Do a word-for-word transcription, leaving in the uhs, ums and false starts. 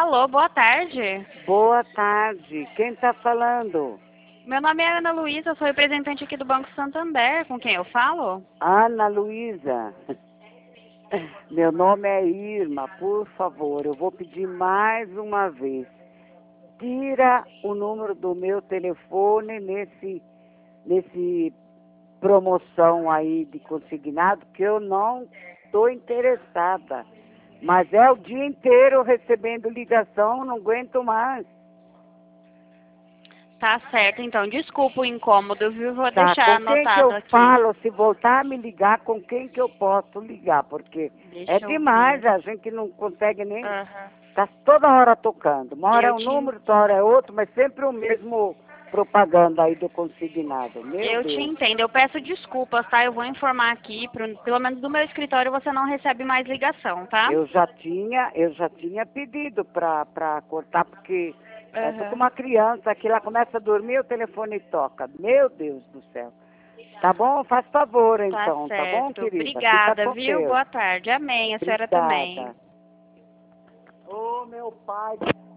Alô, boa tarde. Boa tarde. Quem está falando? Meu nome é Ana Luísa, eu sou representante aqui do Banco Santander. Com quem eu falo? Ana Luísa. Meu nome é Irma, por favor, eu vou pedir mais uma vez. Tira o número do meu telefone nesse, nesse promoção aí de consignado, que eu não estou interessada. Mas é o dia inteiro recebendo ligação, não aguento mais. Tá certo, então. Desculpa o incômodo, viu? Vou Tá, deixar com quem que anotado eu aqui. falo? Se voltar a me ligar, com quem que eu posso ligar? Porque Deixa é eu demais, ver. a gente não consegue nem... Aham. Tá toda hora tocando. Uma hora é Eu um te, número, outra hora é outro, mas sempre o mesmo propaganda aí do consignado. Meu eu te Deus. entendo. Eu peço desculpas, tá? Eu vou informar aqui. Pro, pelo menos do meu escritório você não recebe mais ligação, tá? Eu já tinha, eu já tinha pedido pra, pra cortar, porque eu tô com Aham. uma criança que ela começa a dormir, o telefone toca. Meu Deus do céu. Tá bom? Faz favor, Tá então. Tá bom, certo. querida? Fica Obrigada, com viu? Deus. Boa tarde. Amém. A senhora também. Obrigada. Ô, meu pai.